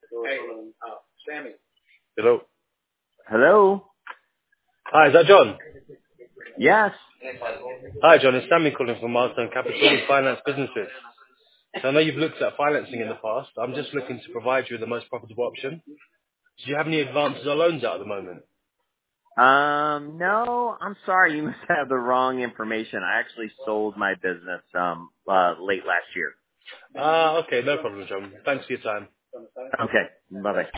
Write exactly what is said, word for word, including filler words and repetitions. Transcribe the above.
Hello. Hello? Hi, is that John? Yes. Hi, John. It's Sammy calling from Milestone Capital. We finance businesses. So I know you've looked at financing in the past. I'm just looking to provide you with the most profitable option. Do you have any advances or loans out at the moment? Um, no, I'm sorry. You must have the wrong information. I actually sold my business um uh, late last year. Ah, okay. No problem, John. Thanks for your time. Okay. Bye-bye.